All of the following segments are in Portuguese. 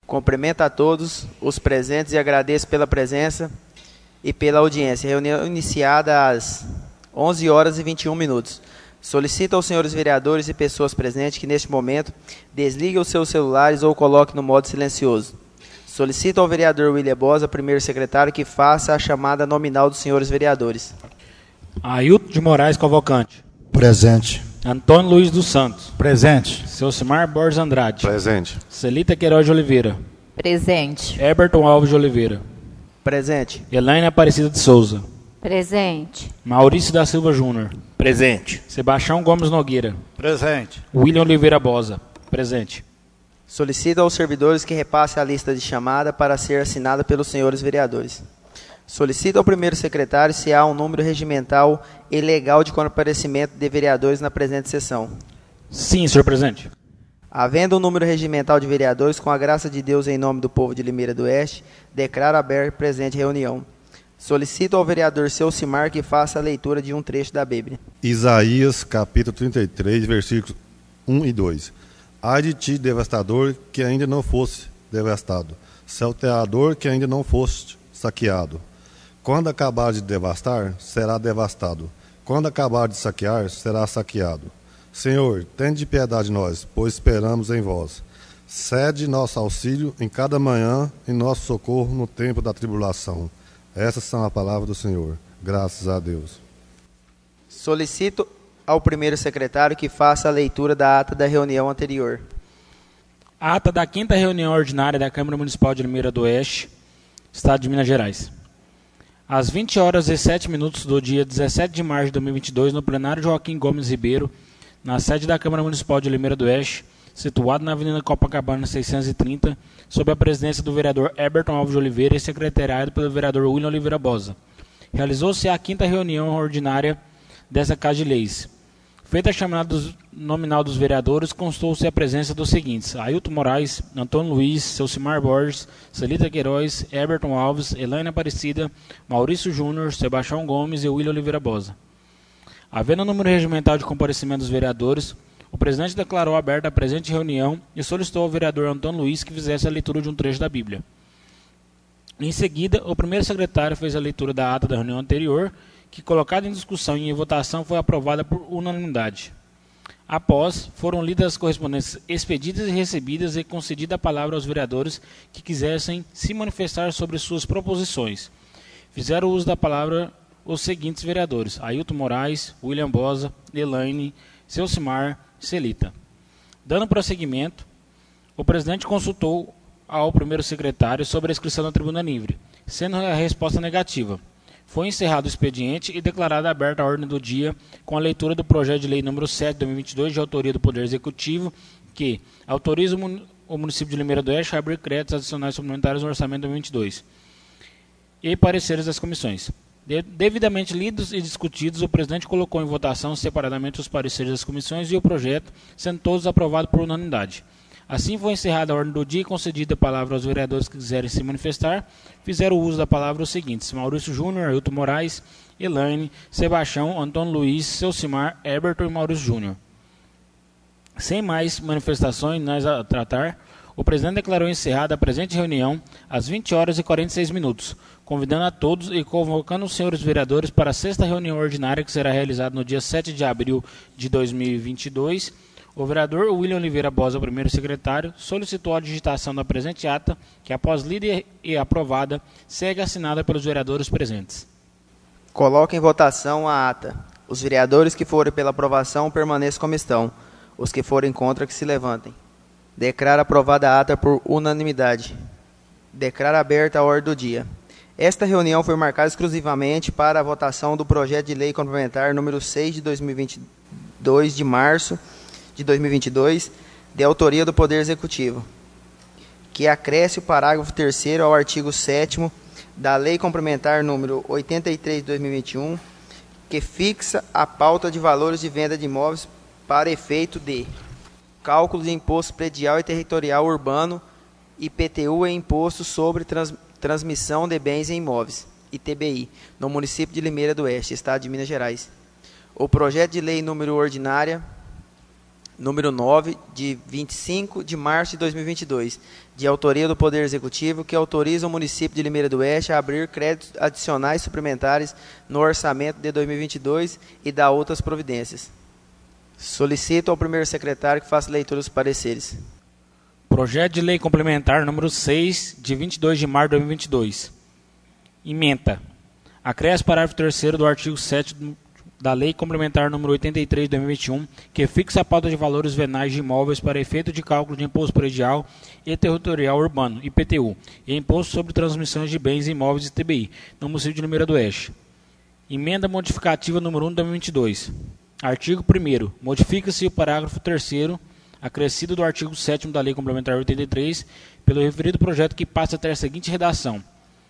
Cumprimento a todos os presentes e agradeço pela presença e pela audiência. Reunião iniciada às 11 horas e 21 minutos. Solicito aos senhores vereadores e pessoas presentes que, neste momento, desliguem os seus celulares ou coloquem no modo silencioso. Solicito ao vereador William Bosa, primeiro secretário, que faça a chamada nominal dos senhores vereadores. Ailton de Moraes Cavalcante. Presente. Antônio Luiz dos Santos. Presente. Selcimar Borges Andrade. Presente. Celita Queiroz de Oliveira. Presente. Eberton Alves de Oliveira. Presente. Elaine Aparecida de Souza. Presente. Maurício da Silva Júnior. Presente. Sebastião Gomes Nogueira. Presente. William Oliveira Bosa. Presente. Solicito aos servidores que repassem a lista de chamada para ser assinada pelos senhores vereadores. Solicito ao primeiro secretário se há um número regimental e legal de comparecimento de vereadores na presente sessão. Sim, senhor presidente. Havendo um número regimental de vereadores, com a graça de Deus, em nome do povo de Limeira do Oeste, declaro aberta a presente reunião. Solicito ao vereador Selcimar que faça a leitura de um trecho da Bíblia. Isaías, capítulo 33, versículos 1 e 2. Ai de ti, devastador, que ainda não fosse devastado, salteador, que ainda não foste saqueado. Quando acabar de devastar, será devastado. Quando acabar de saquear, será saqueado. Senhor, tende piedade de nós, pois esperamos em vós. Cede nosso auxílio em cada manhã e nosso socorro no tempo da tribulação. Essas são as palavras do Senhor. Graças a Deus. Solicito ao primeiro secretário que faça a leitura da ata da reunião anterior. A ata da 5ª reunião ordinária da Câmara Municipal de Limeira do Oeste, Estado de Minas Gerais. Às 20 horas e 7 minutos do dia 17 de março de 2022, no plenário Joaquim Gomes Ribeiro, na sede da Câmara Municipal de Limeira do Oeste, situado na Avenida Copacabana 630, sob a presidência do vereador Eberton Alves de Oliveira e secretariado pelo vereador William Oliveira Bosa. Realizou-se a 5ª reunião ordinária dessa Casa de Leis. Feita a chamada nominal dos vereadores, constou-se a presença dos seguintes: Ailton Moraes, Antônio Luiz, Selcimar Borges, Celita Queiroz, Eberton Alves, Elaine Aparecida, Maurício Júnior, Sebastião Gomes e William Oliveira Bosa. Havendo o número regimental de comparecimento dos vereadores, o presidente declarou aberta a presente reunião e solicitou ao vereador Antônio Luiz que fizesse a leitura de um trecho da Bíblia. Em seguida, o primeiro secretário fez a leitura da ata da reunião anterior, que, colocada em discussão e em votação, foi aprovada por unanimidade. Após, foram lidas as correspondências expedidas e recebidas e concedida a palavra aos vereadores que quisessem se manifestar sobre suas proposições. Fizeram uso da palavra os seguintes vereadores: Ailton Moraes, William Bosa, Elaine, Selcimar, Celita. Dando prosseguimento, o presidente consultou ao primeiro secretário sobre a inscrição na tribuna livre, sendo a resposta negativa. Foi encerrado o expediente e declarada aberta a ordem do dia com a leitura do projeto de lei número 7 de 2022, de autoria do Poder Executivo, que autoriza o município de Limeira do Oeste a abrir créditos adicionais suplementares no orçamento de 2022 e pareceres das comissões. Devidamente lidos e discutidos, o presidente colocou em votação separadamente os pareceres das comissões e o projeto, sendo todos aprovados por unanimidade. Assim foi encerrada a ordem do dia e concedida a palavra aos vereadores que quiserem se manifestar. Fizeram uso da palavra os seguintes: Maurício Júnior, Ailton Moraes, Elaine, Sebastião, Antônio Luiz, Selcimar, Eberton e Maurício Júnior. Sem mais manifestações a tratar, o presidente declarou encerrada a presente reunião às 20 horas e 46 minutos, convidando a todos e convocando os senhores vereadores para a 6ª reunião ordinária que será realizada no dia 7 de abril de 2022. O vereador William Oliveira Bosa, primeiro secretário, solicitou a digitação da presente ata, que após lida e aprovada, segue assinada pelos vereadores presentes. Coloque em votação a ata. Os vereadores que forem pela aprovação permaneçam como estão. Os que forem contra, que se levantem. Declaro aprovada a ata por unanimidade. Declaro aberta a ordem do dia. Esta reunião foi marcada exclusivamente para a votação do projeto de lei complementar número 6 de 2022, de março de 2022, de autoria do Poder Executivo, que acresce o parágrafo 3º ao artigo 7º da Lei Complementar número 83 de 2021, que fixa a pauta de valores de venda de imóveis para efeito de cálculo de imposto predial e territorial urbano, IPTU e imposto sobre transmissão de bens e imóveis, ITBI, no município de Limeira do Oeste, Estado de Minas Gerais. O projeto de lei número ordinária número 9, de 25 de março de 2022, de autoria do Poder Executivo, que autoriza o município de Limeira do Oeste a abrir créditos adicionais suplementares no orçamento de 2022 e dá outras providências. Solicito ao primeiro secretário que faça leitura dos pareceres. Projeto de Lei Complementar número 6, de 22 de março de 2022. Ementa. Acresce parágrafo 3º do artigo 7º da Lei Complementar número 83 de 2021, que fixa a pauta de valores venais de imóveis para efeito de cálculo de imposto predial e territorial urbano, IPTU, e imposto sobre transmissões de bens e imóveis, ITBI, no município de Limeira do Oeste. Emenda modificativa número 1 de 2022. Artigo 1º. Modifica-se o parágrafo 3º, acrescido do artigo 7º da Lei Complementar 83, pelo referido projeto, que passa a ter a seguinte redação: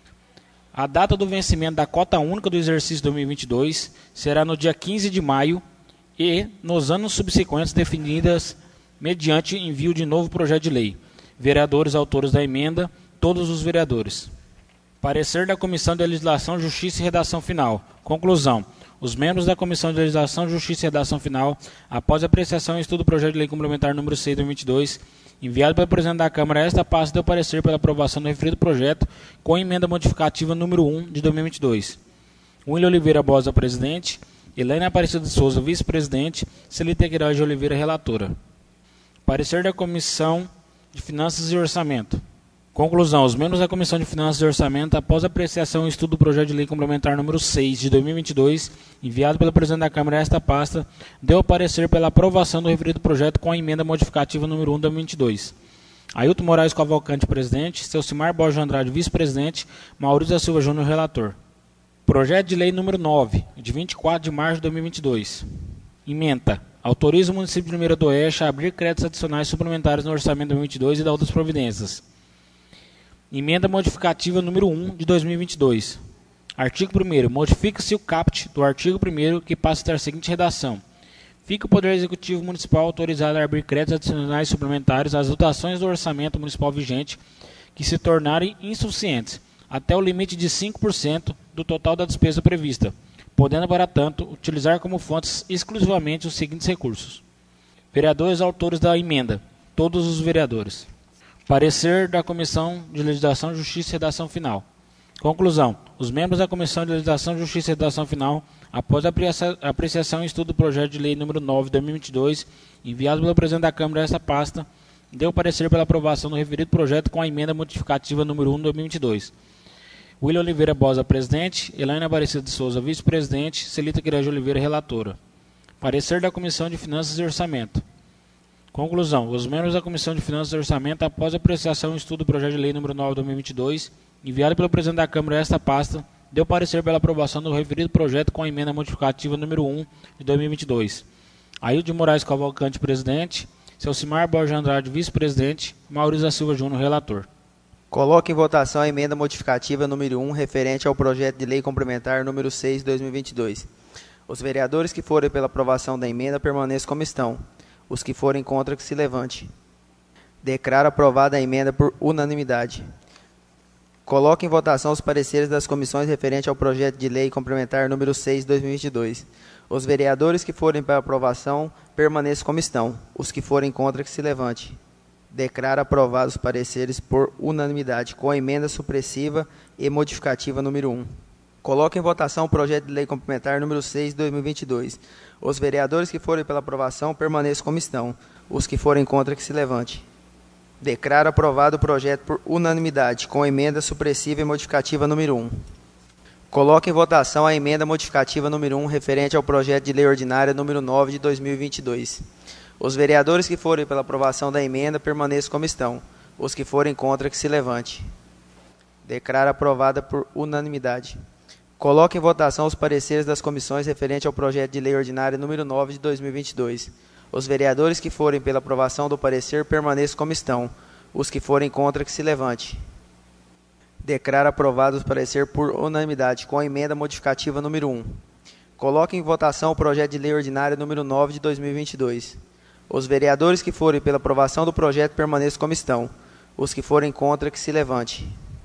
a data do vencimento da cota única do exercício 2022 será no dia 15 de maio e nos anos subsequentes definidas mediante envio de novo projeto de lei. Vereadores autores da emenda, todos os vereadores. Parecer da Comissão de Legislação, Justiça e Redação Final. Conclusão. Os membros da Comissão de Legislação, Justiça e Redação Final, após apreciação e estudo do projeto de lei complementar número 6 de 2022, enviado pelo presidente da Câmara, esta pasta deu parecer pela aprovação do referido projeto com emenda modificativa número 1 de 2022. William Oliveira Bosa, presidente. Elaine Aparecida de Souza, vice-presidente. Celita Queiroz de Oliveira, relatora. Parecer da Comissão de Finanças e Orçamento. Conclusão. Os membros da Comissão de Finanças e Orçamento, após apreciação e estudo do projeto de lei complementar número 6 de 2022, enviado pelo presidente da Câmara a esta pasta, deu parecer pela aprovação do referido projeto com a emenda modificativa número 1 de 2022. Ailton Moraes Cavalcante, presidente. Celcimar Borges Andrade, vice-presidente. Maurício da Silva Júnior, relator. Projeto de lei número 9, de 24 de março de 2022. Ementa. Autoriza o município de Limeira do Oeste a abrir créditos adicionais suplementares no orçamento de 2022 e dá outras providências. Emenda modificativa número 1 de 2022. Artigo 1º. Modifica-se o caput do artigo 1º, que passa a ter a seguinte redação: fica o Poder Executivo Municipal autorizado a abrir créditos adicionais suplementares às dotações do orçamento municipal vigente que se tornarem insuficientes, até o limite de 5% do total da despesa prevista, podendo, para tanto, utilizar como fontes exclusivamente os seguintes recursos. Vereadores autores da emenda. Todos os vereadores. Parecer da Comissão de Legislação, Justiça e Redação Final. Conclusão. Os membros da Comissão de Legislação, Justiça e Redação Final, após a apreciação e estudo do projeto de lei número 9 de 2022, enviado pelo presidente da Câmara a esta pasta, deu parecer pela aprovação do referido projeto com a emenda modificativa número 1 de 2022. William Oliveira Bosa, presidente. Elaine Aparecida de Souza, vice-presidente. Celita Queiroz de Oliveira, relatora. Parecer da Comissão de Finanças e Orçamento. Conclusão. Os membros da Comissão de Finanças e Orçamento, após a apreciação e estudo do projeto de lei número 9 de 2022, enviado pelo presidente da Câmara a esta pasta, deu parecer pela aprovação do referido projeto com a emenda modificativa número 1 de 2022. Ailton Moraes Cavalcante, presidente. Celcimar Borges Andrade, vice-presidente. Maurício da Silva Júnior, relator. Coloque em votação a emenda modificativa número 1, referente ao projeto de lei complementar número 6 de 2022. Os vereadores que forem pela aprovação da emenda permaneçam como estão. Os que forem contra, que se levante. Declaro aprovada a emenda por unanimidade. Coloque em votação os pareceres das comissões referente ao projeto de lei complementar número 6 de 2022. Os vereadores que forem para aprovação permaneçam como estão. Os que forem contra, que se levante. Declaro aprovados os pareceres por unanimidade, com a emenda supressiva e modificativa número 1. Coloque em votação o projeto de lei complementar número 6 de 2022. Os vereadores que forem pela aprovação permaneçam como estão. Os que forem contra, que se levante. Declaro aprovado o projeto por unanimidade, com emenda supressiva e modificativa número 1. Coloque em votação a emenda modificativa número 1, referente ao projeto de lei ordinária número 9 de 2022. Os vereadores que forem pela aprovação da emenda permaneçam como estão. Os que forem contra, que se levante. Declaro aprovada por unanimidade. Coloque em votação os pareceres das comissões referente ao projeto de lei ordinária número 9 de 2022. Os vereadores que forem pela aprovação do parecer permaneçam como estão. Os que forem contra, que se levante. Declaro aprovado o parecer por unanimidade, com a emenda modificativa número 1. Coloque em votação o projeto de lei ordinária número 9 de 2022. Os vereadores que forem pela aprovação do projeto permaneçam como estão. Os que forem contra, que se levante.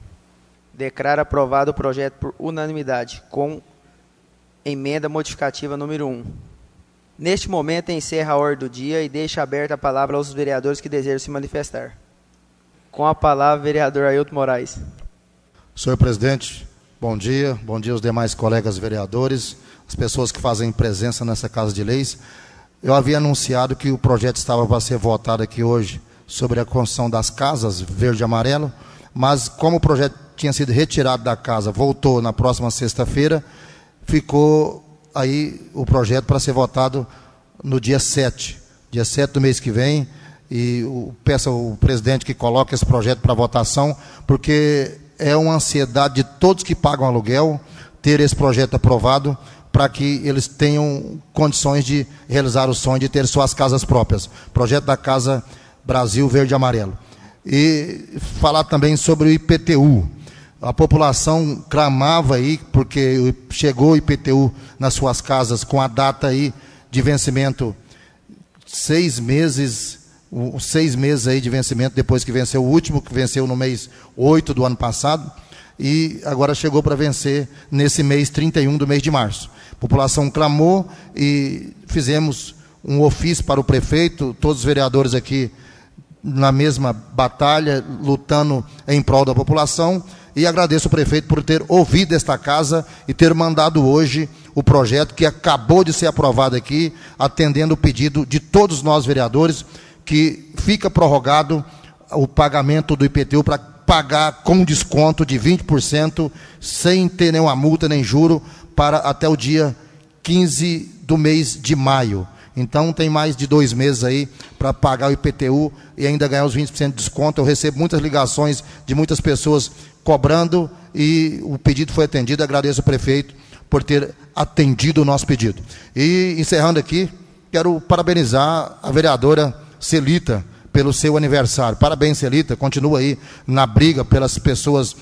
Declaro aprovado o projeto por unanimidade, com emenda modificativa número 1. Neste momento, encerra a ordem do dia e deixa aberta a palavra aos vereadores que desejam se manifestar. Com a palavra, vereador Ailton Moraes. Senhor presidente, bom dia aos demais colegas vereadores, as pessoas que fazem presença nessa Casa de Leis. Eu havia anunciado que o projeto estava para ser votado aqui hoje sobre a construção das casas verde e amarelo, mas como o projeto tinha sido retirado da casa, voltou na próxima sexta-feira, ficou aí o projeto para ser votado no dia 7 do mês que vem, e peço ao presidente que coloque esse projeto para votação, porque é uma ansiedade de todos que pagam aluguel ter esse projeto aprovado, para que eles tenham condições de realizar o sonho de ter suas casas próprias. Projeto da Casa Brasil Verde e Amarelo. E falar também sobre o IPTU. A população clamava aí, porque chegou o IPTU nas suas casas com a data aí de vencimento, 6 meses aí de vencimento, depois que venceu o último, que venceu no mês 8 do ano passado, e agora chegou para vencer nesse mês 31 do mês de março. A população clamou e fizemos um ofício para o prefeito, todos os vereadores aqui na mesma batalha, lutando em prol da população, e agradeço ao prefeito por ter ouvido esta casa e ter mandado hoje o projeto que acabou de ser aprovado aqui, atendendo o pedido de todos nós vereadores, que fica prorrogado o pagamento do IPTU para pagar com desconto de 20%, sem ter nenhuma multa nem juro, para até o dia 15 do mês de maio. Então, tem mais de 2 meses aí para pagar o IPTU e ainda ganhar os 20% de desconto. Eu recebo muitas ligações de muitas pessoas cobrando e o pedido foi atendido. Agradeço ao prefeito por ter atendido o nosso pedido. E, encerrando aqui, quero parabenizar a vereadora Celita pelo seu aniversário. Parabéns, Celita. Continua aí na briga pelas pessoas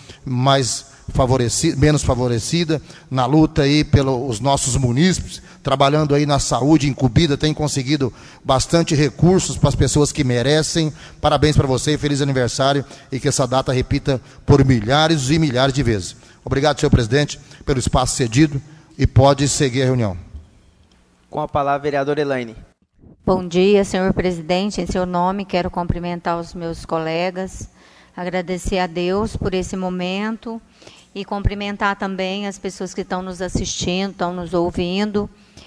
menos favorecidas, na luta aí pelos nossos munícipes, trabalhando aí na saúde incumbida, tem conseguido bastante recursos para as pessoas que merecem. Parabéns para você, feliz aniversário, e que essa data repita por milhares e milhares de vezes. Obrigado, senhor presidente, pelo espaço cedido, e pode seguir a reunião. Com a palavra, vereadora Elaine. Bom dia, senhor presidente. Em seu nome, quero cumprimentar os meus colegas, agradecer a Deus por esse momento e cumprimentar também as pessoas que estão nos assistindo, estão nos ouvindo.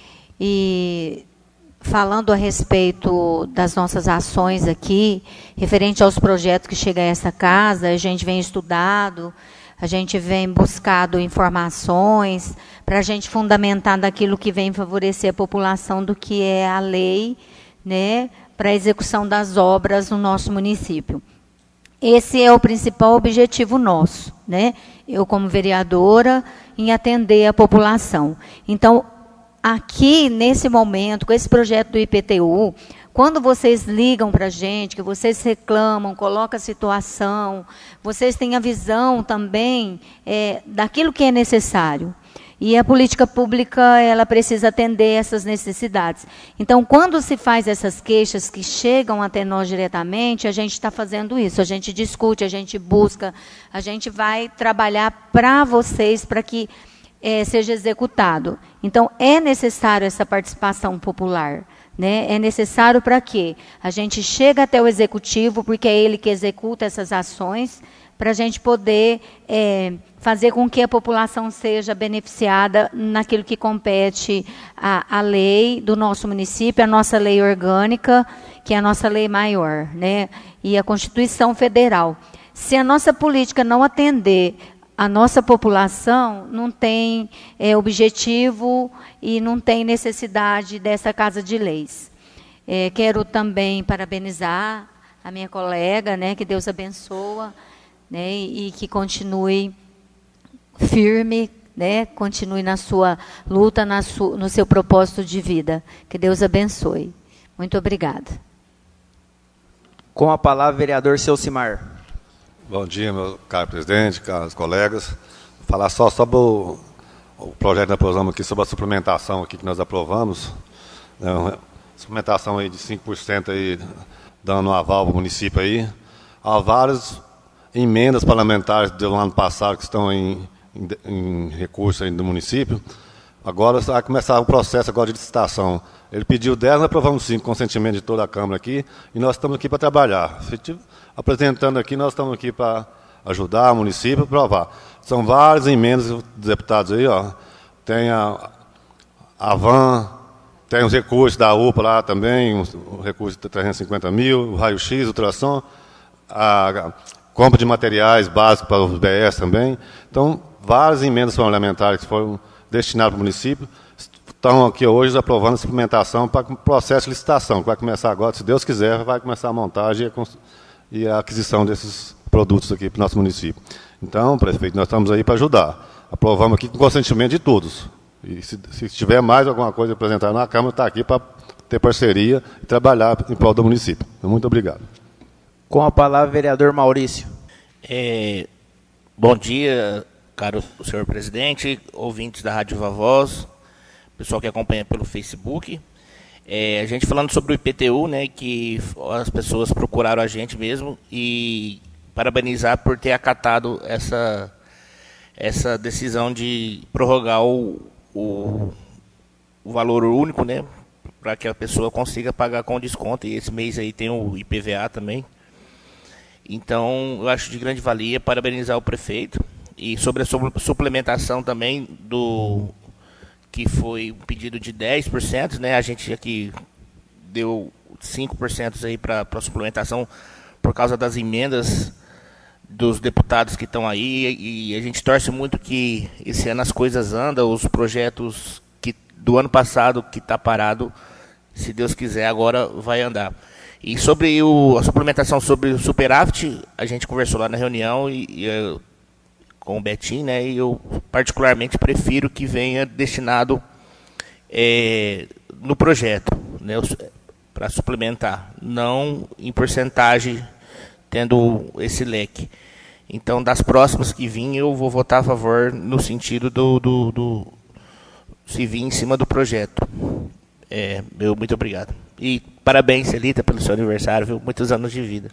E falando a respeito das nossas ações aqui, referente aos projetos que chegam a essa casa, a gente vem estudado, a gente vem buscado informações para a gente fundamentar daquilo que vem favorecer a população do que é a lei, né, para a execução das obras no nosso município. Esse é o principal objetivo nosso, né? Eu, como vereadora, em atender a população. Então, aqui, nesse momento, com esse projeto do IPTU, quando vocês ligam para a gente, que vocês reclamam, colocam a situação, vocês têm a visão também daquilo que é necessário. E a política pública, ela precisa atender essas necessidades. Então, quando se faz essas queixas que chegam até nós diretamente, a gente está fazendo isso. A gente discute, a gente busca, a gente vai trabalhar para vocês, para que seja executado. Então, é necessário essa participação popular, né? É necessário para quê? A gente chega até o executivo, porque é ele que executa essas ações, para a gente poder fazer com que a população seja beneficiada naquilo que compete à lei do nosso município, a nossa lei orgânica, que é a nossa lei maior, né? E a Constituição Federal. Se a nossa política não atender a nossa população, não tem objetivo e não tem necessidade dessa Casa de Leis. Quero também parabenizar a minha colega, né, que Deus abençoa, né, e que continue firme, né, continue na sua luta, no seu propósito de vida. Que Deus abençoe. Muito obrigada. Com a palavra, vereador Celcimar. Bom dia, meu caro presidente, caros colegas. Vou falar só sobre o projeto que nós aprovamos aqui, sobre a suplementação aqui que nós aprovamos. Uma suplementação aí de 5% aí, dando um aval para o município aí. Há várias emendas parlamentares do ano passado que estão em recurso aí do município. Agora vai começar o processo agora de licitação. Ele pediu 10, nós aprovamos 5, com consentimento de toda a Câmara aqui, e nós estamos aqui para trabalhar. Apresentando aqui, nós estamos aqui para ajudar o município a aprovar. São várias emendas dos deputados aí, ó. Tem a van, tem os recursos da UPA lá também, o recurso de 350 mil, o raio-x, ultrassom, a compra de materiais básicos para os BS também. Então, várias emendas parlamentares que foram destinadas para o município estão aqui hoje aprovando a suplementação para o processo de licitação, que vai começar agora, se Deus quiser, vai começar a montagem e a aquisição desses produtos aqui para o nosso município. Então, prefeito, nós estamos aí para ajudar. Aprovamos aqui com consentimento de todos. E se tiver mais alguma coisa apresentada na Câmara, está aqui para ter parceria e trabalhar em prol do município. Muito obrigado. Com a palavra, vereador Maurício. Bom dia, caro senhor presidente, ouvintes da Rádio Viva Voz, pessoal que acompanha pelo Facebook. A gente falando sobre o IPTU, né, que as pessoas procuraram a gente mesmo, e parabenizar por ter acatado essa decisão de prorrogar o valor único, né, para que a pessoa consiga pagar com desconto, e esse mês aí tem o IPVA também. Então, eu acho de grande valia parabenizar o prefeito. E sobre a suplementação também, que foi um pedido de 10%, né? A gente aqui deu 5% aí para a suplementação por causa das emendas dos deputados que estão aí. E a gente torce muito que esse ano as coisas andam, os projetos do ano passado que está parado, se Deus quiser, agora vai andar. E sobre a suplementação sobre o superávit, a gente conversou lá na reunião com o Betinho, né? E eu particularmente prefiro que venha destinado no projeto, né, para suplementar, não em porcentagem, tendo esse leque. Então, das próximas que vir, eu vou votar a favor no sentido se vir em cima do projeto. Muito obrigado. E parabéns, Celita, pelo seu aniversário, viu? Muitos anos de vida.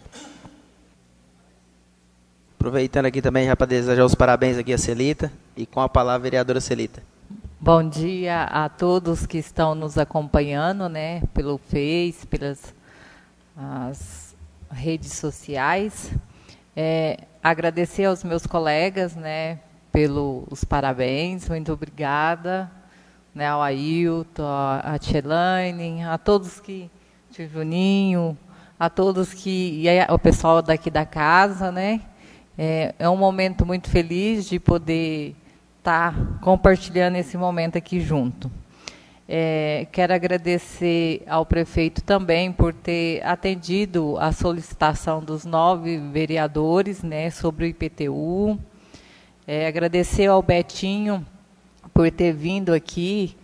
Aproveitando aqui também já para desejar os parabéns aqui a Celita, e com a palavra a vereadora Celita. Bom dia a todos que estão nos acompanhando, né, pelo Face, pelas as redes sociais. Agradecer aos meus colegas, né, pelos parabéns, muito obrigada, né, ao Ailton, a Tchelaine, a todos que, tio Juninho, a todos que, e o pessoal daqui da casa, né. É um momento muito feliz de poder estar compartilhando esse momento aqui junto. Quero agradecer ao prefeito também por ter atendido a solicitação dos 9 vereadores, né, sobre o IPTU. Agradecer ao Betinho por ter vindo aqui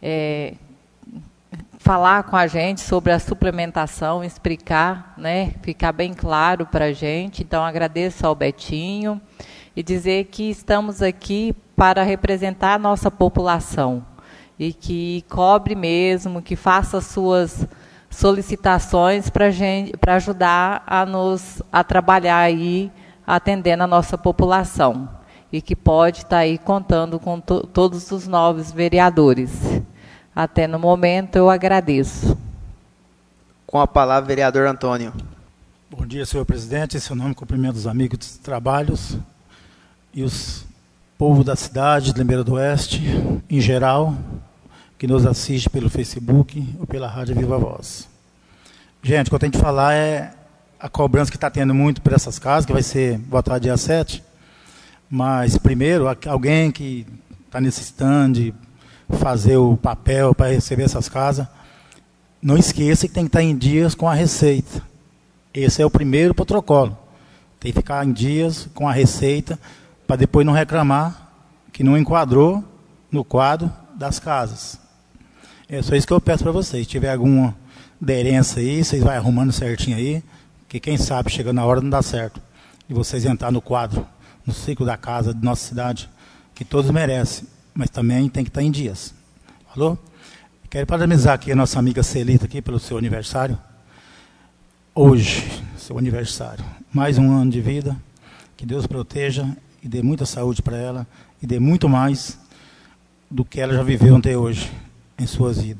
falar com a gente sobre a suplementação, explicar, né, ficar bem claro para a gente. Então, agradeço ao Betinho e dizer que estamos aqui para representar a nossa população e que cobre mesmo, que faça suas solicitações para ajudar a trabalhar aí, atendendo a nossa população, e que pode estar aí contando com todos os 9 vereadores. Até no momento, eu agradeço. Com a palavra, vereador Antônio. Bom dia, senhor presidente. Em seu nome, cumprimento os amigos dos trabalhos e os povo da cidade de Limeira do Oeste, em geral, que nos assiste pelo Facebook ou pela Rádio Viva Voz. Gente, o que eu tenho de falar é a cobrança que está tendo muito por essas casas, que vai ser votada dia 7. Mas, primeiro, alguém que está necessitando de fazer o papel para receber essas casas, não esqueça que tem que estar em dias com a Receita. Esse é o primeiro protocolo. Tem que ficar em dias com a Receita, para depois não reclamar que não enquadrou no quadro das casas. É só isso que eu peço para vocês. Se tiver alguma aderência aí, vocês vão arrumando certinho aí, que quem sabe, chegando na hora, não dá certo. E vocês entrar no quadro, no ciclo da casa de nossa cidade, que todos merecem, mas também tem que estar em dias. Falou? Quero parabenizar aqui a nossa amiga Celita aqui pelo seu aniversário. Hoje, seu aniversário. Mais um ano de vida. Que Deus proteja e dê muita saúde para ela e dê muito mais do que ela já viveu até hoje em sua vida.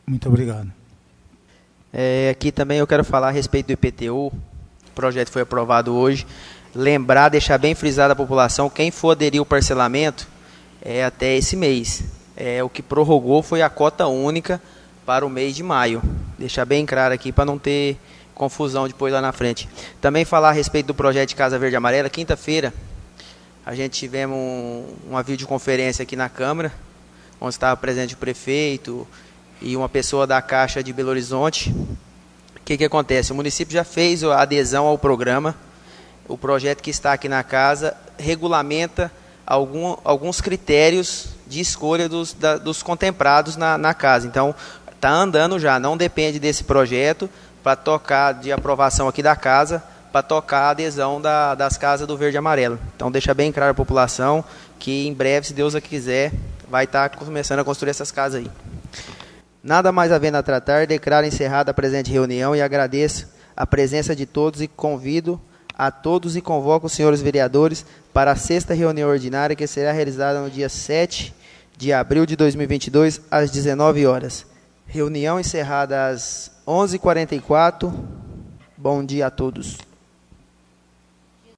Muito obrigado. Aqui também eu quero falar a respeito do IPTU. O projeto foi aprovado hoje. Lembrar, deixar bem frisado a população, quem for aderir ao parcelamento até esse mês. O que prorrogou foi a cota única para o mês de maio. Deixar bem claro aqui para não ter confusão depois lá na frente. Também falar a respeito do projeto de Casa Verde e Amarela. Quinta-feira a gente tivemos uma videoconferência aqui na Câmara, onde estava presente o prefeito e uma pessoa da Caixa de Belo Horizonte. O que acontece? O município já fez a adesão ao programa. O projeto que está aqui na casa regulamenta alguns critérios de escolha dos contemplados na casa. Então, está andando já, não depende desse projeto para tocar de aprovação aqui da casa, para tocar a adesão das casas do Verde e Amarelo. Então, deixa bem claro a população que em breve, se Deus quiser, vai estar começando a construir essas casas aí. Nada mais havendo a tratar, declaro encerrada a presente reunião e agradeço a presença de todos e convido a todos e convoco os senhores vereadores para a 6ª reunião ordinária que será realizada no dia 7 de abril de 2022, às 19 horas. Reunião encerrada às 11h44. Bom dia a todos.